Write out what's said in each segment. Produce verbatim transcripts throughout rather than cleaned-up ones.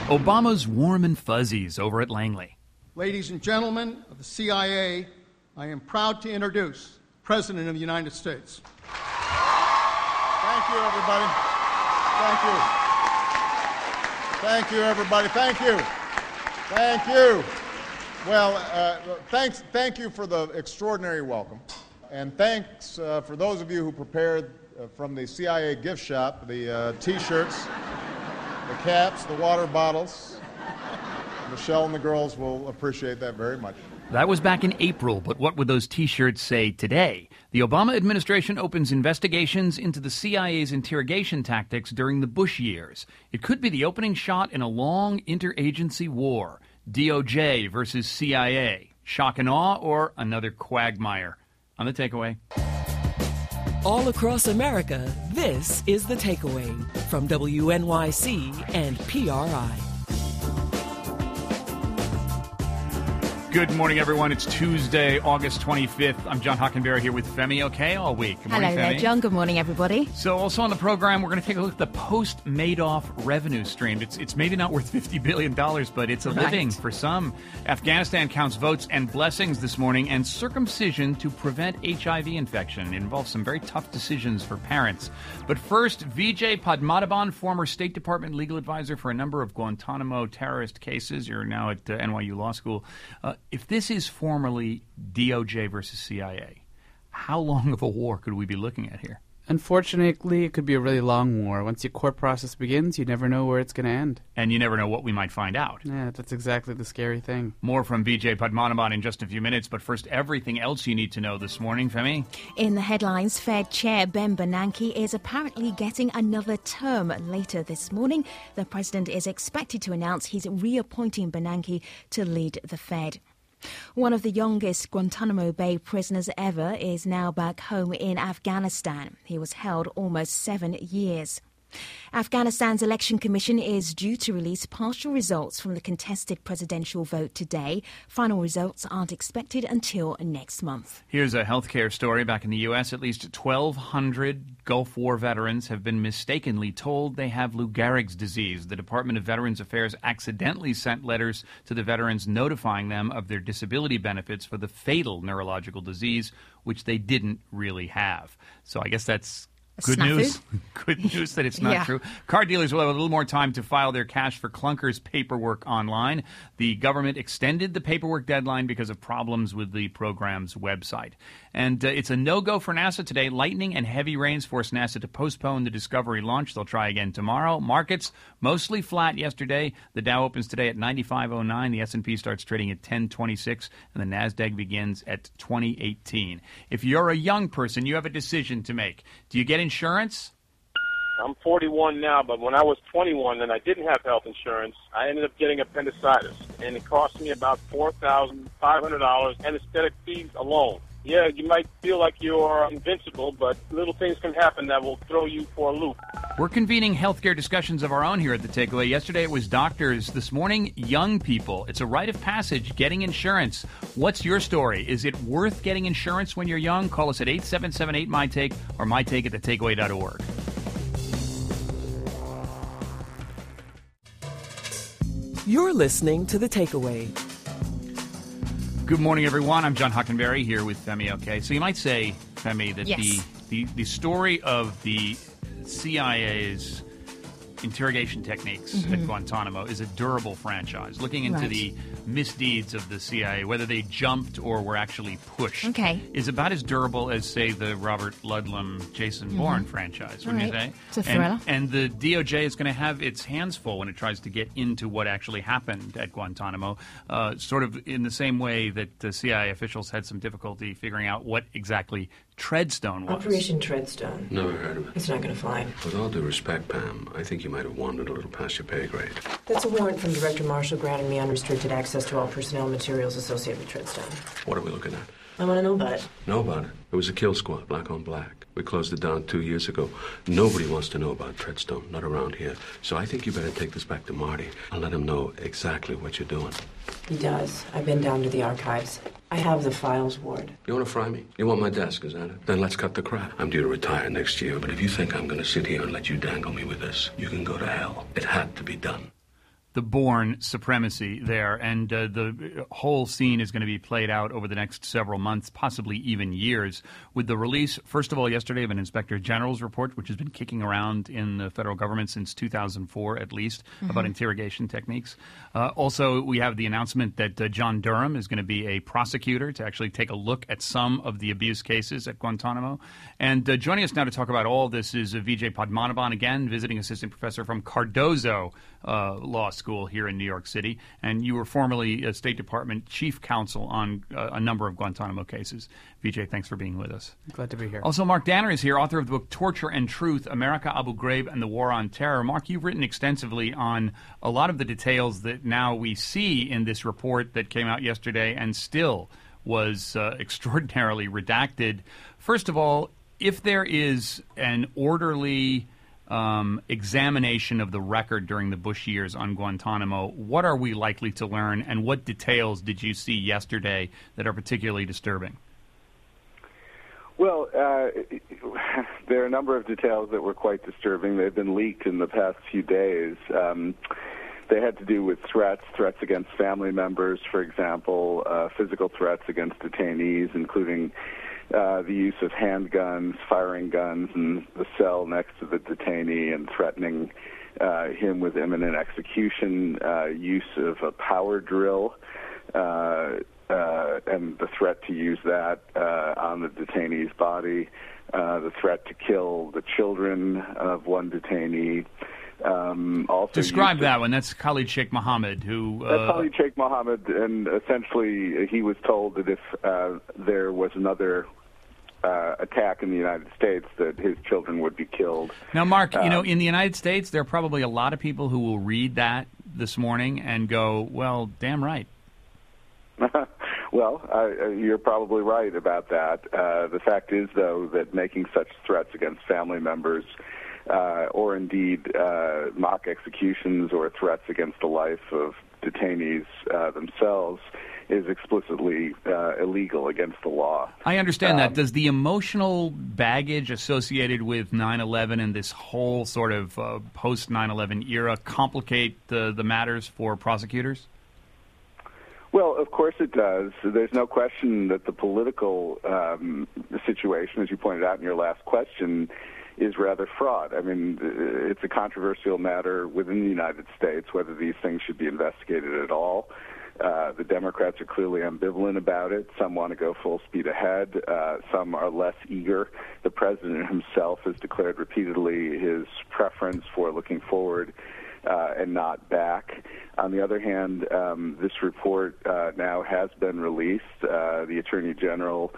Obama's warm and fuzzies over at Langley. Ladies and gentlemen of the C I A, I am proud to introduce the President of the United States. Thank you, everybody. Thank you. Thank you, everybody. Thank you. Thank you. Well, uh, thanks. Thank you for the extraordinary welcome. And thanks uh, for those of you who prepared uh, from the C I A gift shop the uh, T-shirts, the caps, the water bottles. Michelle and the girls will appreciate that very much. That was back in April, but what would those T-shirts say today? The Obama administration opens investigations into the C I A's interrogation tactics during the Bush years. It could be the opening shot in a long interagency war. D O J versus C I A. Shock and awe or another quagmire? On The Takeaway. All across America, this is The Takeaway from W N Y C and P R I. Good morning, everyone. It's Tuesday, August twenty-fifth. I'm John Hockenberry here with Femi OK all week. Good morning, Hello there, Femi. John. Good morning, everybody. So also on the program, we're going to take a look at the post-Madoff revenue stream. It's it's maybe not worth fifty billion dollars, but it's a Right. living for some. Afghanistan counts votes and blessings this morning, and circumcision to prevent H I V infection. It involves some very tough decisions for parents. But first, Vijay Padmanabhan, former State Department legal advisor for a number of Guantanamo terrorist cases. You're now at uh, N Y U Law School. Uh, if this is formerly D O J versus C I A, how long of a war could we be looking at here? Unfortunately, it could be a really long war. Once your court process begins, you never know where it's going to end. And you never know what we might find out. Yeah, that's exactly the scary thing. More from Vijay Padmanabhan in just a few minutes, but first, everything else you need to know this morning, Femi. In the headlines, Fed Chair Ben Bernanke is apparently getting another term. Later this morning, the president is expected to announce he's reappointing Bernanke to lead the Fed. One of the youngest Guantanamo Bay prisoners ever is now back home in Afghanistan. He was held almost seven years. Afghanistan's election commission is due to release partial results from the contested presidential vote today. Final results aren't expected until next month. Here's a healthcare story. Back in the U S, at least twelve hundred Gulf War veterans have been mistakenly told they have Lou Gehrig's disease. The Department of Veterans Affairs accidentally sent letters to the veterans notifying them of their disability benefits for the fatal neurological disease, which they didn't really have. So I guess that's Good Snafu. news. Good news that it's not Yeah. true. Car dealers will have a little more time to file their cash for clunkers paperwork online. The government extended the paperwork deadline because of problems with the program's website. And uh, it's a no-go for NASA today. Lightning and heavy rains forced NASA to postpone the Discovery launch. They'll try again tomorrow. Markets mostly flat yesterday. The Dow opens today at ninety-five oh nine. The S and P starts trading at ten twenty-six. And the NASDAQ begins at twenty eighteen. If you're a young person, you have a decision to make. Do you get insurance? I'm forty-one now, but when I was twenty-one and I didn't have health insurance, I ended up getting appendicitis, and it cost me about four thousand five hundred dollars anesthetic fees alone. Yeah, you might feel like you're invincible, but little things can happen that will throw you for a loop. We're convening healthcare discussions of our own here at The Takeaway. Yesterday it was doctors. This morning, young people. It's a rite of passage, getting insurance. What's your story? Is it worth getting insurance when you're young? Call us at eight seven seven eight, M Y Take or my take at the takeaway dot org. You're listening to The Takeaway. Good morning, everyone. I'm John Hockenberry here with Femi OK. So you might say, Femi, that Yes. the, the, the story of the C I A's interrogation techniques Mm-hmm. at Guantanamo is a durable franchise. Looking into Right. the misdeeds of the C I A, whether they jumped or were actually pushed, Okay. is about as durable as, say, the Robert Ludlum, Jason Bourne franchise, wouldn't Mm-hmm. All you right. say? It's a And- thriller. And, the D O J is going to have its hands full when it tries to get into what actually happened at Guantanamo, uh, sort of in the same way that the C I A officials had some difficulty figuring out what exactly Treadstone was. Operation Treadstone. Never heard of it. It's not going to fly. With all due respect, Pam, I think you might have wandered a little past your pay grade. That's a warrant from Director Marshall granting me unrestricted access to all personnel materials associated with Treadstone. What are we looking at? I want to know about it. Know about it. It was a kill squad, black on black. We closed it down two years ago. Nobody wants to know about Treadstone, not around here. So I think you better take this back to Marty and let him know exactly what you're doing. He does. I've been down to the archives. I have the files, Ward. You want to fry me? You want my desk, is that it? Then let's cut the crap. I'm due to retire next year, but if you think I'm going to sit here and let you dangle me with this, you can go to hell. It had to be done. the Bourne supremacy there, and uh, the whole scene is going to be played out over the next several months, possibly even years, with the release, first of all, yesterday of an Inspector General's report, which has been kicking around in the federal government since two thousand four, at least, mm-hmm. about interrogation techniques. Uh, also, we have the announcement that uh, John Durham is going to be a prosecutor to actually take a look at some of the abuse cases at Guantanamo. And uh, joining us now to talk about all of this is uh, Vijay Padmanabhan, again, visiting assistant professor from Cardozo uh, Law School here in New York City. And you were formerly a State Department chief counsel on uh, a number of Guantanamo cases. Vijay, thanks for being with us. Glad to be here. Also, Mark Danner is here, author of the book Torture and Truth, America, Abu Ghraib, and the War on Terror. Mark, you've written extensively on a lot of the details that now we see in this report that came out yesterday and still was uh, extraordinarily redacted. First of all, if there is an orderly um, examination of the record during the Bush years on Guantanamo, what are we likely to learn, and what details did you see yesterday that are particularly disturbing? Well, uh, there are a number of details that were quite disturbing. They've been leaked in the past few days. Um, they had to do with threats, threats against family members, for example, uh, physical threats against detainees, including uh, the use of handguns, firing guns in the cell next to the detainee and threatening uh, him with imminent execution, uh, use of a power drill, uh, uh, and the threat to use that uh, on the detainee's body, uh, the threat to kill the children of one detainee. Um, also Describe that one. That's Khalid Sheikh Mohammed, who... Uh, That's Khalid Sheikh Mohammed, and essentially he was told that if uh, there was another uh, attack in the United States, that his children would be killed. Now, Mark, um, you know, in the United States, there are probably a lot of people who will read that this morning and go, well, damn right. Well, uh, you're probably right about that. Uh, the fact is, though, that making such threats against family members uh, or indeed uh, mock executions or threats against the life of detainees uh, themselves is explicitly uh, illegal against the law. I understand um, that. Does the emotional baggage associated with nine eleven and this whole sort of uh, post nine eleven era complicate the, the matters for prosecutors? Well, of course it does. There's no question that the political um, situation, as you pointed out in your last question, is rather fraught. I mean, it's a controversial matter within the United States whether these things should be investigated at all. Uh, the Democrats are clearly ambivalent about it. Some want to go full speed ahead. Uh, some are less eager. The president himself has declared repeatedly his preference for looking forward Uh, and not back. On the other hand, um, this report uh, now has been released. Uh, the Attorney General,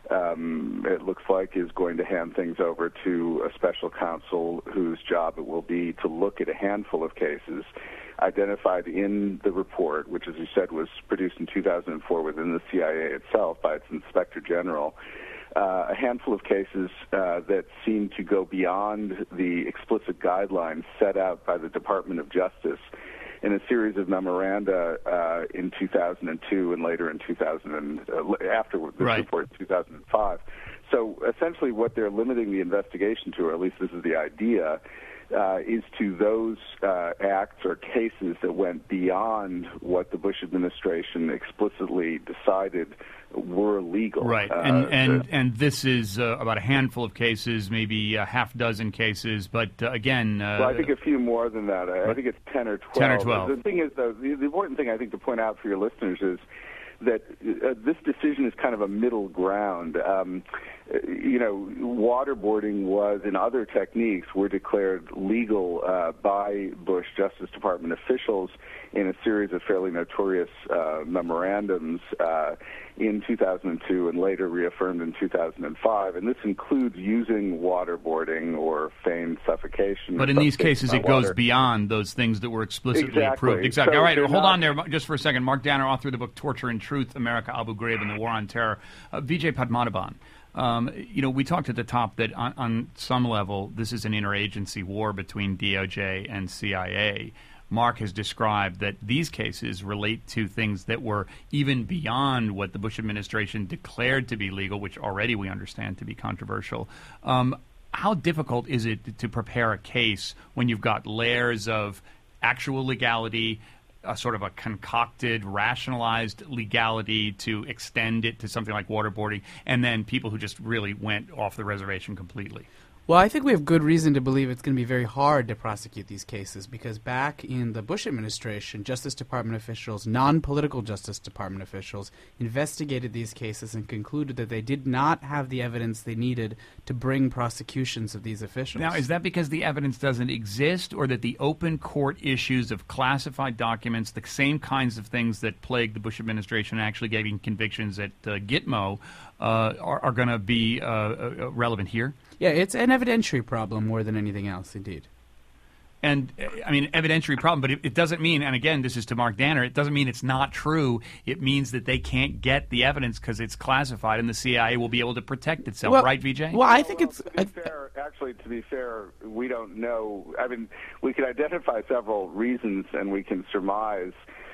um, it looks like, is going to hand things over to a special counsel whose job it will be to look at a handful of cases identified in the report, which, as you said, was produced in two thousand four within the C I A itself by its Inspector General. Uh, a handful of cases uh, that seem to go beyond the explicit guidelines set out by the Department of Justice in a series of memoranda uh, in two thousand two and later in two thousand, uh, after this right. report in two thousand five. So essentially what they're limiting the investigation to, or at least this is the idea, Uh, is to those uh, acts or cases that went beyond what the Bush administration explicitly decided were legal. Right, uh, and and, the, and this is uh, about a handful of cases, maybe a half dozen cases, but uh, again... Uh, well, I think a few more than that. I, I think it's ten or twelve. ten or twelve. The thing is, though, the, the important thing I think to point out for your listeners is that uh, this decision is kind of a middle ground. Um, you know, waterboarding was, and other techniques were declared legal uh, by Bush Justice Department officials in a series of fairly notorious uh, memorandums uh, in two thousand two and later reaffirmed in two thousand five. And this includes using waterboarding or feigned suffocation. But in these cases, it goes water. beyond those things that were explicitly exactly. approved. Exactly. So All right, hold not... on there just for a second. Mark Danner, author of the book Torture and Truth, America, Abu Ghraib, and the War on Terror. Uh, Vijay Padmanabhan, um, you know, we talked at the top that on, on some level this is an interagency war between D O J and C I A. Mark has described that these cases relate to things that were even beyond what the Bush administration declared to be legal, which already we understand to be controversial. Um, how difficult is it to prepare a case when you've got layers of actual legality, a sort of a concocted, rationalized legality to extend it to something like waterboarding, and then people who just really went off the reservation completely? Well, I think we have good reason to believe it's going to be very hard to prosecute these cases because back in the Bush administration, Justice Department officials, non-political Justice Department officials, investigated these cases and concluded that they did not have the evidence they needed to bring prosecutions of these officials. Now, is that because the evidence doesn't exist, or that the open court issues of classified documents, the same kinds of things that plagued the Bush administration actually giving convictions at uh, Gitmo, uh, are, are going to be uh, uh, relevant here? Yeah, it's an evidentiary problem more than anything else, indeed. And, I mean, evidentiary problem, but it, it doesn't mean, and again, this is to Mark Danner, it doesn't mean it's not true. It means that they can't get the evidence because it's classified and the C I A will be able to protect itself, well, right, Vijay? Well, I think it's... To be fair, actually, to be fair, we don't know. I mean, we can identify several reasons and we can surmise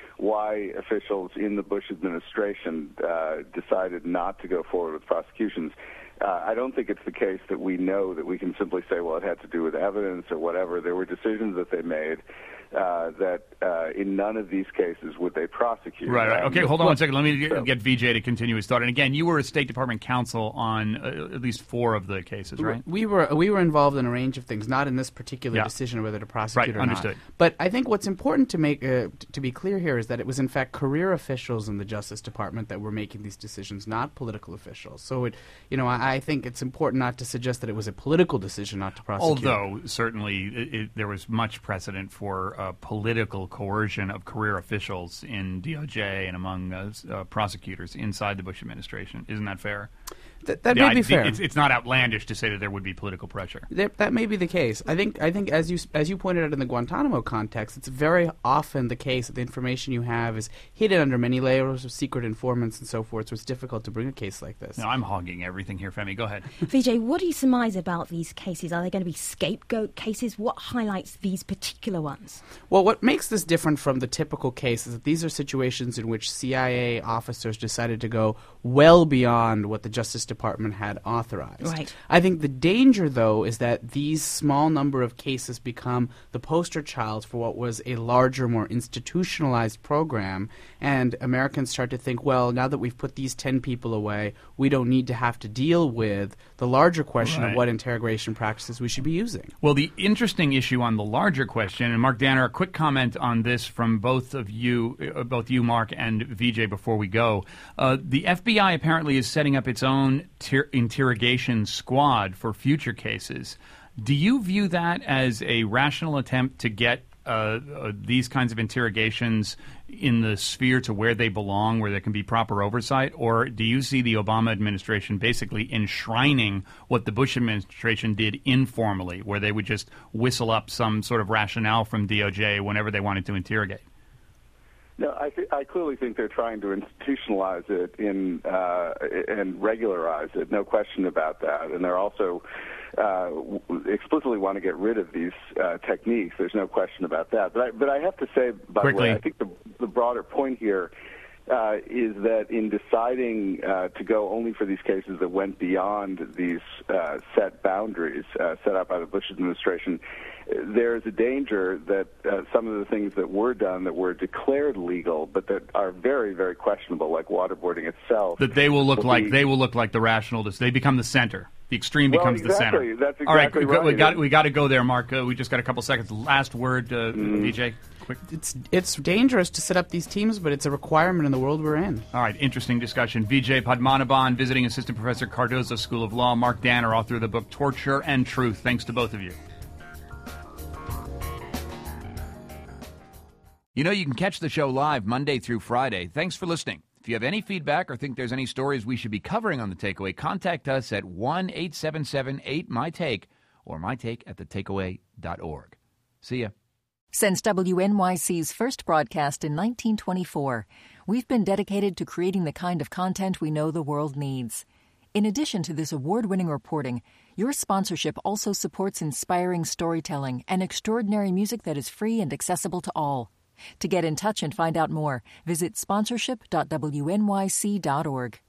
why officials in the Bush administration uh, decided not to go forward with prosecutions. Uh, I don't think it's the case that we know that we can simply say, well, it had to do with evidence or whatever. There were decisions that they made uh, that uh, in none of these cases would they prosecute. Right, right. Okay, um, hold on one second. Let me get, get Vijay to continue his thought. And again, you were a State Department counsel on uh, at least four of the cases, right? We were we were involved in a range of things, not in this particular yeah. decision of whether to prosecute right, or understood. not. But I think what's important to make uh, t- to be clear here is that it was in fact career officials in the Justice Department that were making these decisions, not political officials. So, it, you know, I, I think it's important not to suggest that it was a political decision not to prosecute. Although certainly it, it, there was much precedent for uh, political coercion of career officials in D O J and among uh, uh, prosecutors inside the Bush administration. Isn't that fair? Th- that yeah, may be I, fair. It's, it's not outlandish to say that there would be political pressure. That, that may be the case. I think. I think, as you as you pointed out in the Guantanamo context, it's very often the case that the information you have is hidden under many layers of secret informants and so forth. So it's difficult to bring a case like this. No, I'm hogging everything here, Femi. Go ahead. Vijay, what do you surmise about these cases? Are they going to be scapegoat cases? What highlights these particular ones? Well, what makes this different from the typical case is that these are situations in which C I A officers decided to go well beyond what the Justice Department had authorized. Right. I think the danger, though, is that these small number of cases become the poster child for what was a larger, more institutionalized program, and Americans start to think, well, now that we've put these ten people away, we don't need to have to deal with the larger question right. of what interrogation practices we should be using. Well, the interesting issue on the larger question, and Mark Danner, a quick comment on this from both of you, uh, both you, Mark, and Vijay before we go. Uh, the F B I apparently is setting up its own ter- interrogation squad for future cases. Do you view that as a rational attempt to get uh, uh, these kinds of interrogations in the sphere to where they belong, where there can be proper oversight? Or do you see the Obama administration basically enshrining what the Bush administration did informally, where they would just whistle up some sort of rationale from D O J whenever they wanted to interrogate? No, I, th- I clearly think they're trying to institutionalize it in uh, and regularize it. No question about that. And they're also uh, w- explicitly want to get rid of these uh, techniques. There's no question about that. But I, but I have to say, by Quickly. the way, I think the, the broader point here uh, is that in deciding uh, to go only for these cases that went beyond these uh, set boundaries uh, set up by the Bush administration, there is a danger that uh, some of the things that were done that were declared legal, but that are very, very questionable, like waterboarding itself, that they will look will like be, they will look like the rational. They become the center. The extreme well, becomes exactly. the center. That's exactly All right, we, right. we got we got to go there, Mark. Uh, we just got a couple seconds. Last word, uh, mm. Vijay. Quick. It's it's dangerous to set up these teams, but it's a requirement in the world we're in. All right, interesting discussion. Vijay Padmanabhan, visiting assistant professor, Cardozo School of Law. Mark Danner, author of the book Torture and Truth. Thanks to both of you. You know, you can catch the show live Monday through Friday. Thanks for listening. If you have any feedback or think there's any stories we should be covering on The Takeaway, contact us at one eight seven seven eight M Y Take or my take at the takeaway dot org. See ya. Since W N Y C's first broadcast in nineteen twenty-four, we've been dedicated to creating the kind of content we know the world needs. In addition to this award-winning reporting, your sponsorship also supports inspiring storytelling and extraordinary music that is free and accessible to all. To get in touch and find out more, visit sponsorship dot W N Y C dot org.